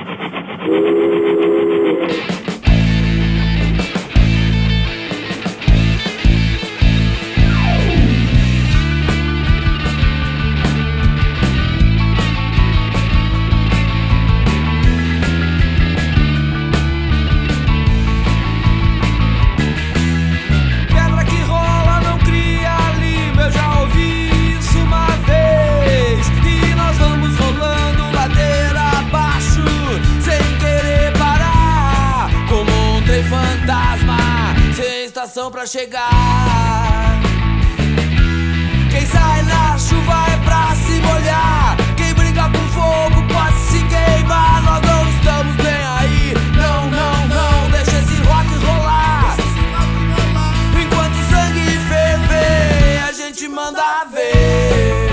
Pra chegar. Quem sai na chuva é pra se molhar. Quem brinca com fogo pode se queimar. Nós não estamos bem aí. Não, não, não, deixa esse rock rolar. Enquanto o sangue ferver, a gente manda ver.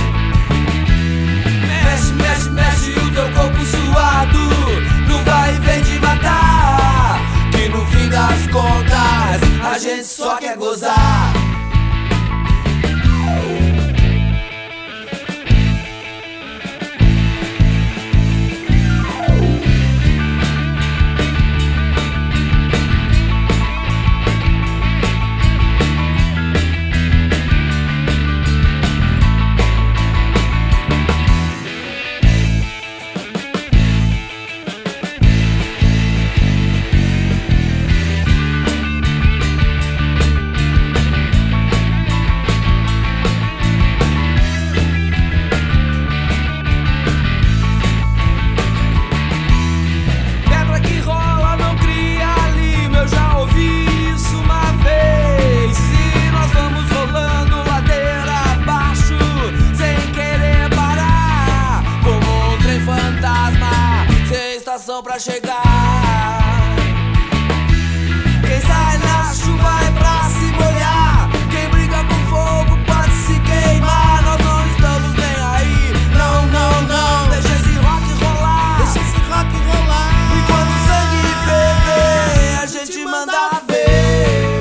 Mexe, mexe, mexe o teu corpo suado. Não vai e vem de matar. Que no fim das contas a gente só quer gozar. Pra chegar. Quem sai na chuva é pra se molhar. Quem briga com fogo pode se queimar. Nós não estamos bem aí. Não, não, não, deixa esse rock rolar. Deixa esse rock rolar. Enquanto o sangue ferver, a gente manda ver.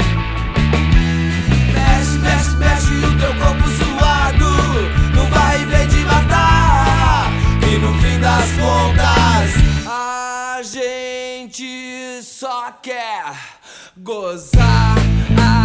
Mexe, mexe, mexe o teu corpo suado. Não vai e vem de matar. E no fim das contas a gente só quer gozar.